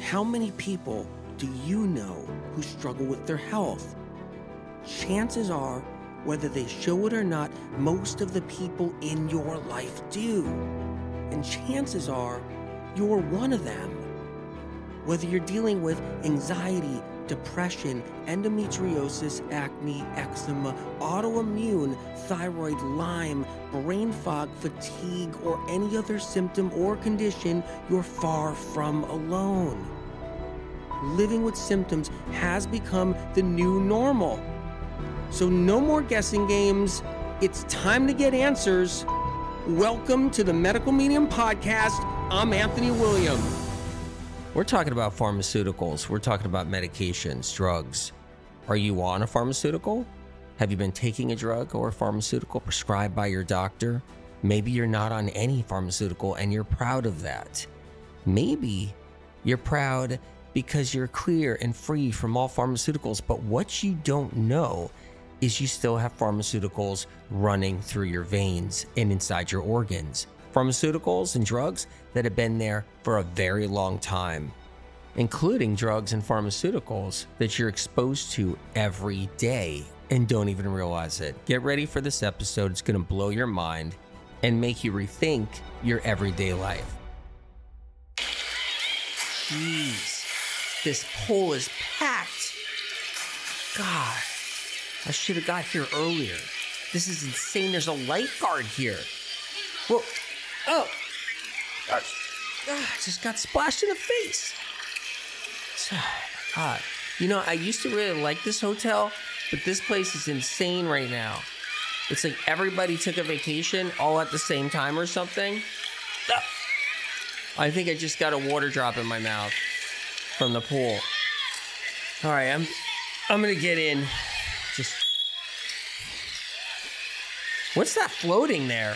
How many people do you know who struggle with their health? Chances are, whether they show it or not, most of the people in your life do. And chances are, you're one of them. Whether you're dealing with anxiety, depression, endometriosis, acne, eczema, autoimmune, thyroid, Lyme, brain fog, fatigue, or any other symptom or condition, you're far from alone. Living with symptoms has become the new normal. So no more guessing games. It's time to get answers. Welcome to the Medical Medium Podcast. I'm Anthony William. We're talking about pharmaceuticals. We're talking about medications, drugs. Are you on a pharmaceutical? Have you been taking a drug or a pharmaceutical prescribed by your doctor? Maybe you're not on any pharmaceutical and you're proud of that. Maybe you're proud because you're clear and free from all pharmaceuticals, but what you don't know is you still have pharmaceuticals running through your veins and inside your organs. Pharmaceuticals and drugs that have been there for a very long time, including drugs and pharmaceuticals that you're exposed to every day and don't even realize it. Get ready for this episode. It's going to blow your mind and make you rethink your everyday life. Jeez, this pool is packed. God, I should have got here earlier. This is insane. There's a lifeguard here. Whoa. Oh, I just got splashed in the face. Oh, God. You know, I used to really like this hotel, but this place is insane right now. It's like everybody took a vacation all at the same time or something. Oh. I think I just got a water drop in my mouth from the pool. All right, I'm going to get in. Just... What's that floating there?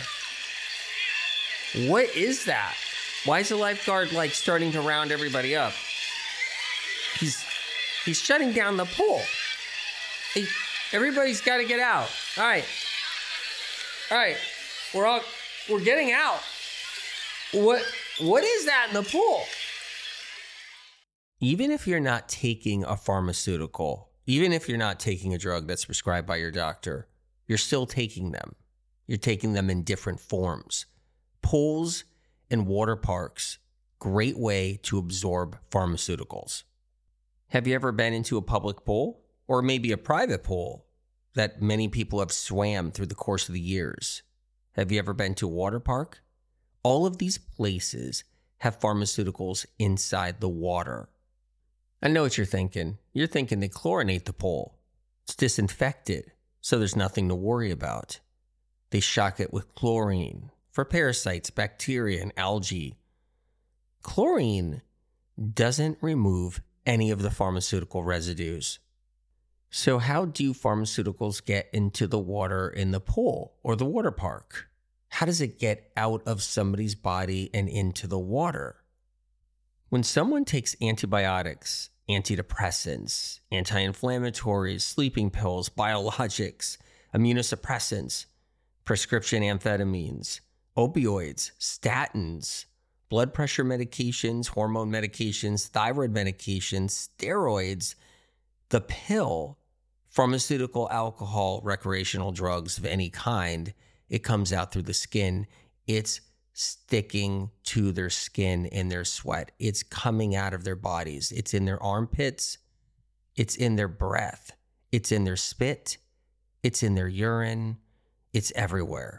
What is that? Why is the lifeguard like starting to round everybody up? He's shutting down the pool. Hey, everybody's got to get out. All right, we're getting out. What is that in the pool? Even if you're not taking a pharmaceutical, even if you're not taking a drug that's prescribed by your doctor, you're still taking them. You're taking them in different forms. Pools and water parks, great way to absorb pharmaceuticals. Have you ever been into a public pool or maybe a private pool that many people have swam through the course of the years? Have you ever been to a water park? All of these places have pharmaceuticals inside the water. I know what you're thinking. You're thinking they chlorinate the pool. It's disinfected, so there's nothing to worry about. They shock it with chlorine for parasites, bacteria, and algae. Chlorine doesn't remove any of the pharmaceutical residues. So how do pharmaceuticals get into the water in the pool or the water park? How does it get out of somebody's body and into the water? When someone takes antibiotics, antidepressants, anti-inflammatories, sleeping pills, biologics, immunosuppressants, prescription amphetamines, opioids, statins, blood pressure medications, hormone medications, thyroid medications, steroids, the pill, pharmaceutical, alcohol, recreational drugs of any kind, it comes out through the skin. It's sticking to their skin in their sweat. It's coming out of their bodies. It's in their armpits. It's in their breath. It's in their spit. It's in their urine. It's everywhere.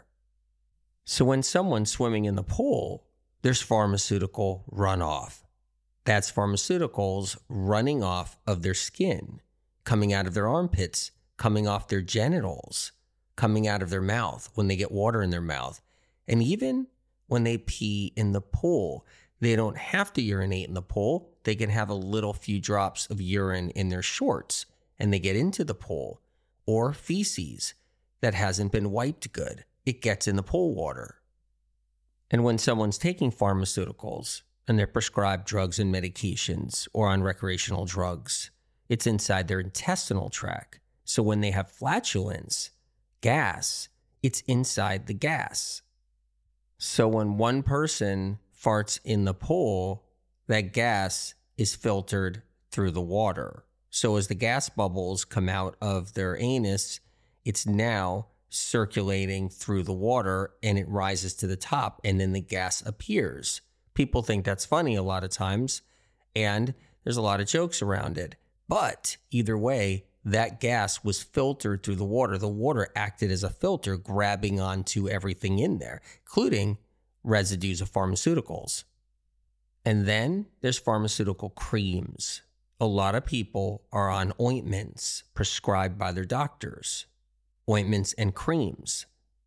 So when someone's swimming in the pool, there's pharmaceutical runoff. That's pharmaceuticals running off of their skin, coming out of their armpits, coming off their genitals, coming out of their mouth when they get water in their mouth. And even when they pee in the pool, they don't have to urinate in the pool. They can have a little few drops of urine in their shorts and they get into the pool, or feces that hasn't been wiped good. It gets in the pool water. And when someone's taking pharmaceuticals and they're prescribed drugs and medications or on recreational drugs, it's inside their intestinal tract. So when they have flatulence, gas, it's inside the gas. So when one person farts in the pool, that gas is filtered through the water. So as the gas bubbles come out of their anus, it's now circulating through the water and it rises to the top and then the gas appears. People think that's funny a lot of times, and there's a lot of jokes around it. But either way, that gas was filtered through the water. The water acted as a filter, grabbing onto everything in there, including residues of pharmaceuticals. And then there's pharmaceutical creams. A lot of people are on ointments prescribed by their doctors. Ointments and creams.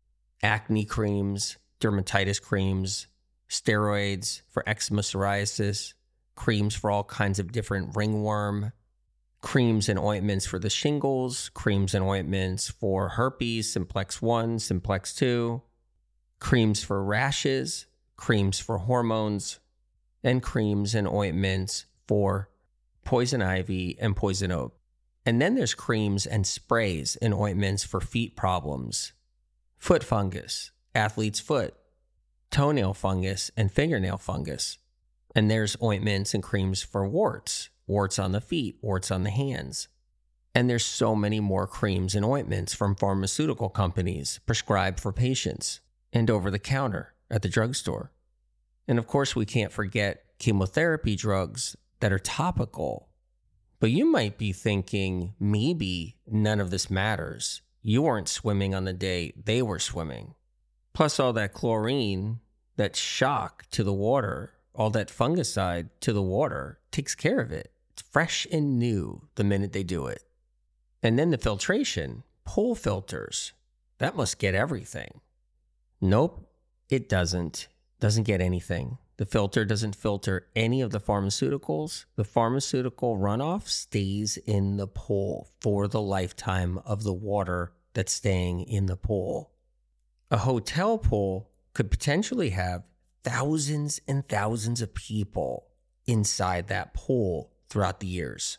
Acne creams, dermatitis creams, steroids for eczema, psoriasis, creams for all kinds of different ringworm, creams and ointments for the shingles, creams and ointments for herpes, simplex 1, simplex 2, creams for rashes, creams for hormones, and creams and ointments for poison ivy and poison oak. And then there's creams and sprays and ointments for feet problems, foot fungus, athlete's foot, toenail fungus, and fingernail fungus. And there's ointments and creams for warts, warts on the feet, warts on the hands. And there's so many more creams and ointments from pharmaceutical companies prescribed for patients and over the counter at the drugstore. And of course, we can't forget chemotherapy drugs that are topical. But you might be thinking, maybe none of this matters. You weren't swimming on the day they were swimming. Plus all that chlorine, that shock to the water, all that fungicide to the water takes care of it. It's fresh and new the minute they do it. And then the filtration, pool filters, that must get everything. Nope, it doesn't. Doesn't get anything. The filter doesn't filter any of the pharmaceuticals. The pharmaceutical runoff stays in the pool for the lifetime of the water that's staying in the pool. A hotel pool could potentially have thousands and thousands of people inside that pool throughout the years.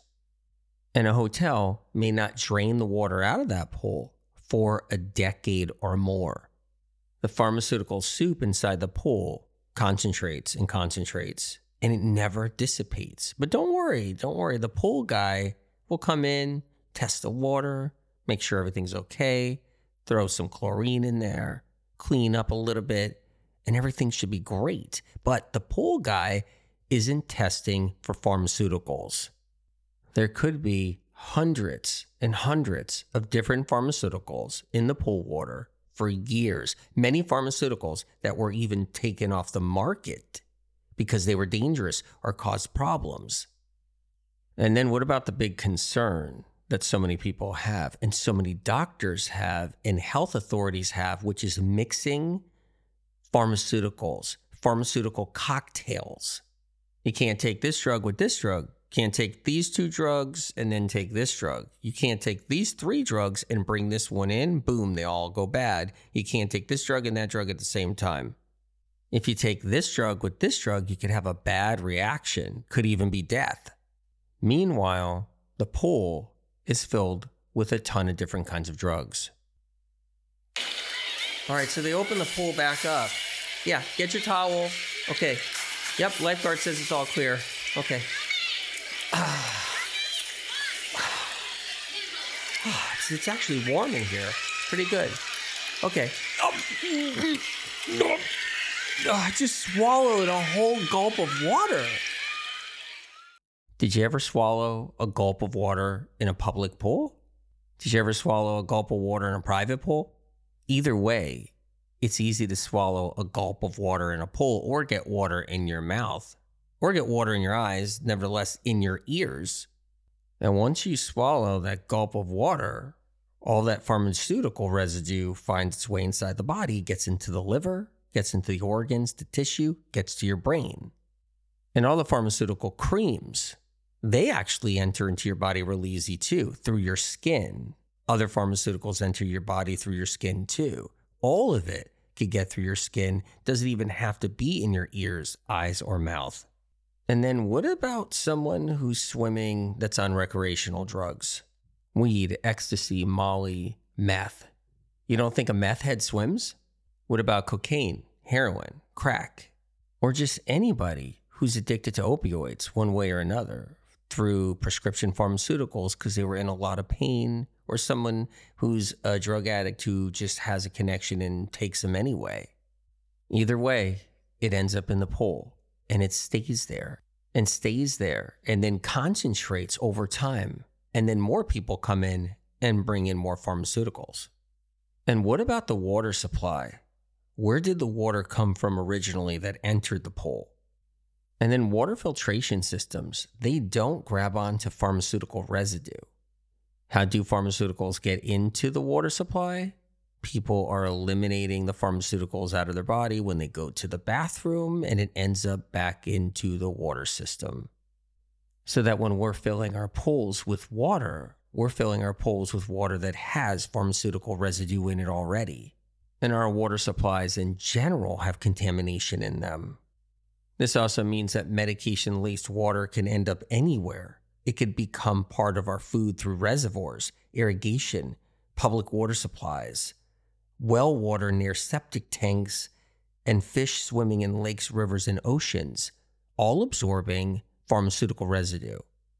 And a hotel may not drain the water out of that pool for a decade or more. The pharmaceutical soup inside the pool concentrates and concentrates, and it never dissipates. But don't worry. The pool guy will come in, test the water, make sure everything's okay, throw some chlorine in there, clean up a little bit, and everything should be great. But the pool guy isn't testing for pharmaceuticals. There could be hundreds and hundreds of different pharmaceuticals in the pool water for years. Many pharmaceuticals that were even taken off the market because they were dangerous or caused problems. And then what about the big concern that so many people have and so many doctors have and health authorities have, which is mixing pharmaceuticals, pharmaceutical cocktails. You can't take this drug with this drug. Can't take these 2 drugs and then take this drug. You can't take these 3 drugs and bring this one in. Boom, they all go bad. You can't take this drug and that drug at the same time. If you take this drug with this drug, you could have a bad reaction, could even be death. Meanwhile, the pool is filled with a ton of different kinds of drugs. All right, so they open the pool back up. Yeah, get your towel. Okay. Yep, lifeguard says it's all clear. Okay. It's actually warm in here. Pretty good. Okay. I just swallowed a whole gulp of water. Did you ever swallow a gulp of water in a public pool? Did you ever swallow a gulp of water in a private pool? Either way, it's easy to swallow a gulp of water in a pool or get water in your mouth or get water in your eyes, nevertheless in your ears. And once you swallow that gulp of water, all that pharmaceutical residue finds its way inside the body, gets into the liver, gets into the organs, the tissue, gets to your brain. And all the pharmaceutical creams, they actually enter into your body real easy too, through your skin. Other pharmaceuticals enter your body through your skin too. All of it could get through your skin, doesn't even have to be in your ears, eyes, or mouth. And then what about someone who's swimming that's on recreational drugs? Weed, ecstasy, Molly, meth. You don't think a meth head swims? What about cocaine, heroin, crack, or just anybody who's addicted to opioids one way or another through prescription pharmaceuticals because they were in a lot of pain, or someone who's a drug addict who just has a connection and takes them anyway. Either way, it ends up in the pool and it stays there and then concentrates over time. And then more people come in and bring in more pharmaceuticals. And what about the water supply? Where did the water come from originally that entered the pool? And then water filtration systems, they don't grab onto pharmaceutical residue. How do pharmaceuticals get into the water supply? People are eliminating the pharmaceuticals out of their body when they go to the bathroom, and it ends up back into the water system. So that when we're filling our pools with water, we're filling our pools with water that has pharmaceutical residue in it already. And our water supplies in general have contamination in them. This also means that medication-laced water can end up anywhere. It could become part of our food through reservoirs, irrigation, public water supplies, well water near septic tanks, and fish swimming in lakes, rivers, and oceans, all absorbing pharmaceutical residue.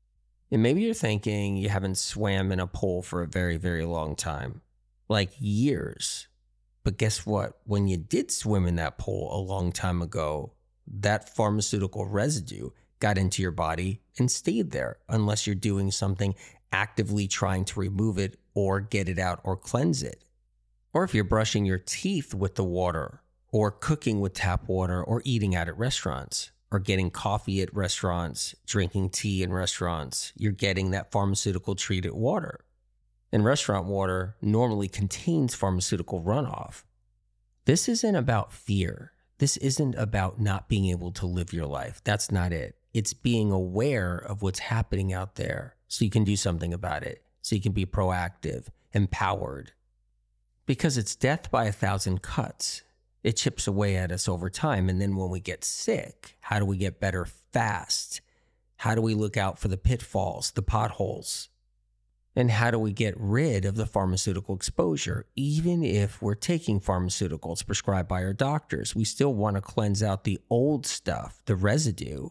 And maybe you're thinking you haven't swam in a pool for a very, very long time, like years. But guess what? When you did swim in that pool a long time ago, that pharmaceutical residue got into your body and stayed there unless you're doing something actively trying to remove it or get it out or cleanse it. Or if you're brushing your teeth with the water, or cooking with tap water, or eating out at restaurants, or getting coffee at restaurants, drinking tea in restaurants, you're getting that pharmaceutical treated water. And restaurant water normally contains pharmaceutical runoff. This isn't about fear. This isn't about not being able to live your life. That's not it. It's being aware of what's happening out there so you can do something about it, so you can be proactive, empowered. Because it's death by 1,000 cuts. It chips away at us over time. And then when we get sick, how do we get better fast? How do we look out for the pitfalls, the potholes? And how do we get rid of the pharmaceutical exposure? Even if we're taking pharmaceuticals prescribed by our doctors, we still want to cleanse out the old stuff, the residue.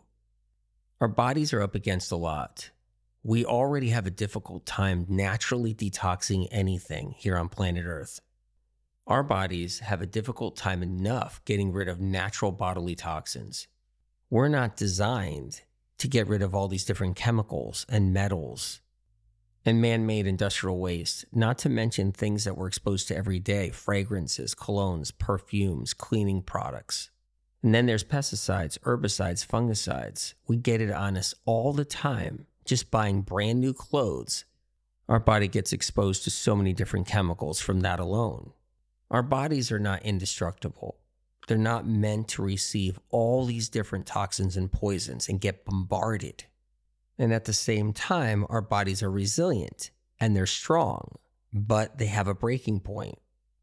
Our bodies are up against a lot. We already have a difficult time naturally detoxing anything here on planet Earth. Our bodies have a difficult time enough getting rid of natural bodily toxins. We're not designed to get rid of all these different chemicals and metals and man-made industrial waste, not to mention things that we're exposed to every day, fragrances, colognes, perfumes, cleaning products. And then there's pesticides, herbicides, fungicides. We get it on us all the time. Just buying brand new clothes, our body gets exposed to so many different chemicals from that alone. Our bodies are not indestructible. They're not meant to receive all these different toxins and poisons and get bombarded. And at the same time, our bodies are resilient and they're strong, but they have a breaking point.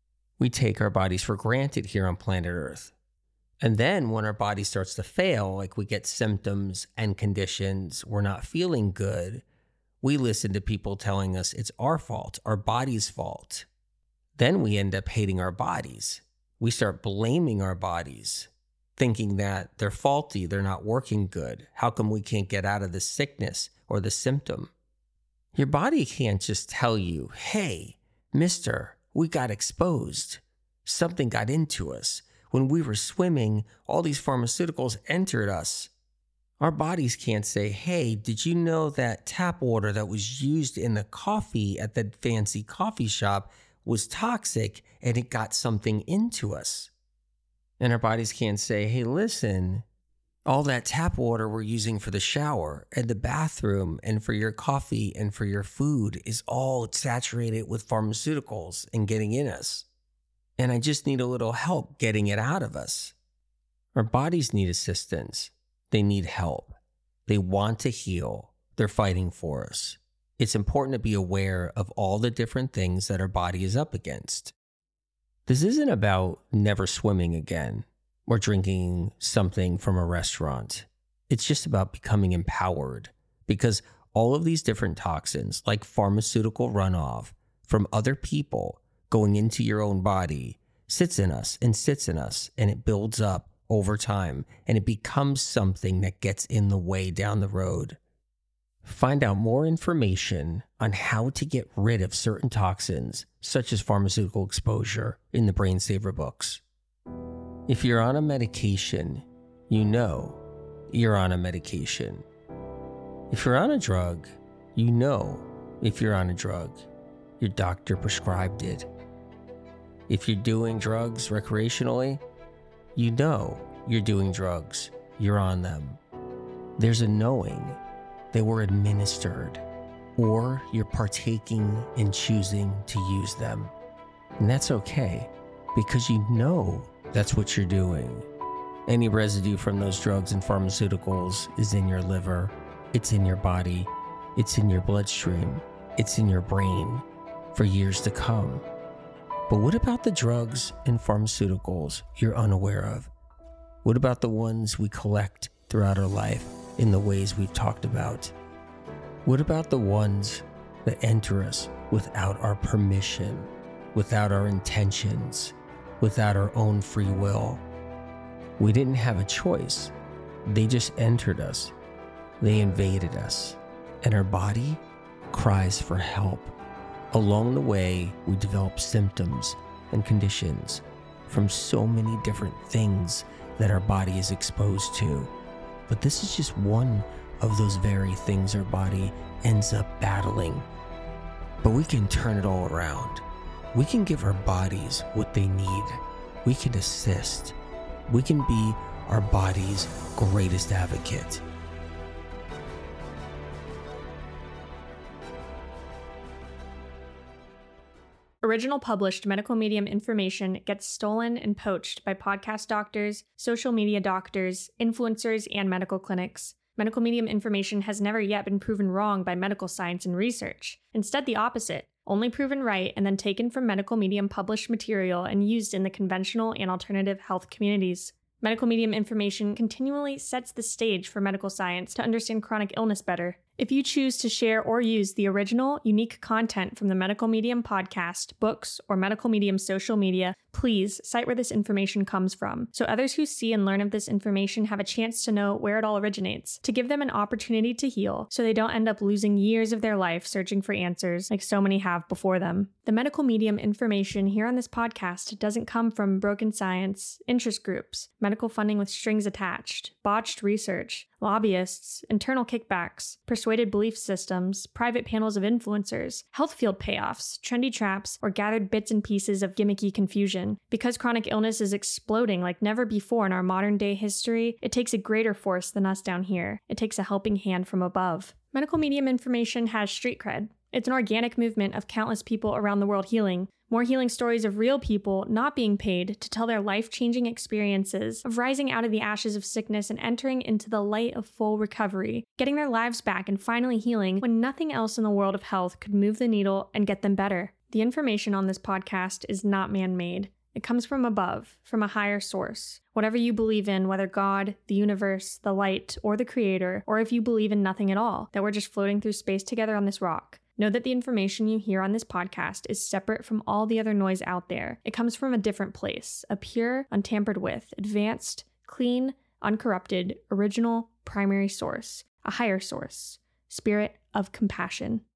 We take our bodies for granted here on planet Earth. And then when our body starts to fail, like we get symptoms and conditions, we're not feeling good, we listen to people telling us it's our fault, our body's fault. Then we end up hating our bodies. We start blaming our bodies, thinking that they're faulty, they're not working good. How come we can't get out of the sickness or the symptom? Your body can't just tell you, hey, mister, we got exposed. Something got into us. When we were swimming, all these pharmaceuticals entered us. Our bodies can't say, hey, did you know that tap water that was used in the coffee at the fancy coffee shop was toxic and it got something into us? And our bodies can't say, hey, listen, all that tap water we're using for the shower and the bathroom and for your coffee and for your food is all saturated with pharmaceuticals and getting in us. And I just need a little help getting it out of us. Our bodies need assistance. They need help. They want to heal. They're fighting for us. It's important to be aware of all the different things that our body is up against. This isn't about never swimming again or drinking something from a restaurant. It's just about becoming empowered, because all of these different toxins, like pharmaceutical runoff from other people, going into your own body, sits in us, and it builds up over time, and it becomes something that gets in the way down the road. Find out more information on how to get rid of certain toxins, such as pharmaceutical exposure, in the Brain Saver books. If you're on a medication, you know you're on a medication. If you're on a drug, you know if you're on a drug. Your doctor prescribed it. If you're doing drugs recreationally, you know you're doing drugs. You're on them. There's a knowing they were administered, or you're partaking in choosing to use them. And that's okay, because you know that's what you're doing. Any residue from those drugs and pharmaceuticals is in your liver, it's in your body, it's in your bloodstream, it's in your brain for years to come. But what about the drugs and pharmaceuticals you're unaware of? What about the ones we collect throughout our life in the ways we've talked about? What about the ones that enter us without our permission, without our intentions, without our own free will? We didn't have a choice. They just entered us. They invaded us, and our body cries for help. Along the way, we develop symptoms and conditions from so many different things that our body is exposed to. But this is just one of those very things our body ends up battling. But we can turn it all around. We can give our bodies what they need. We can assist. We can be our body's greatest advocate. Original published medical medium information gets stolen and poached by podcast doctors, social media doctors, influencers, and medical clinics. Medical medium information has never yet been proven wrong by medical science and research. Instead, the opposite, only proven right and then taken from medical medium published material and used in the conventional and alternative health communities. Medical medium information continually sets the stage for medical science to understand chronic illness better. If you choose to share or use the original, unique content from the Medical Medium podcast, books, or Medical Medium social media, please cite where this information comes from, so others who see and learn of this information have a chance to know where it all originates, to give them an opportunity to heal, so they don't end up losing years of their life searching for answers like so many have before them. The Medical Medium information here on this podcast doesn't come from broken science, interest groups, medical funding with strings attached, botched research, lobbyists, internal kickbacks, persuaded belief systems, private panels of influencers, health field payoffs, trendy traps, or gathered bits and pieces of gimmicky confusion. Because chronic illness is exploding like never before in our modern day history, it takes a greater force than us down here. It takes a helping hand from above. Medical medium information has street cred. It's an organic movement of countless people around the world healing. More healing stories of real people not being paid to tell their life-changing experiences of rising out of the ashes of sickness and entering into the light of full recovery, getting their lives back and finally healing when nothing else in the world of health could move the needle and get them better. The information on this podcast is not man-made. It comes from above, from a higher source. Whatever you believe in, whether God, the universe, the light, or the creator, or if you believe in nothing at all, that we're just floating through space together on this rock. Know that the information you hear on this podcast is separate from all the other noise out there. It comes from a different place, a pure, untampered with, advanced, clean, uncorrupted, original, primary source, a higher source, spirit of compassion.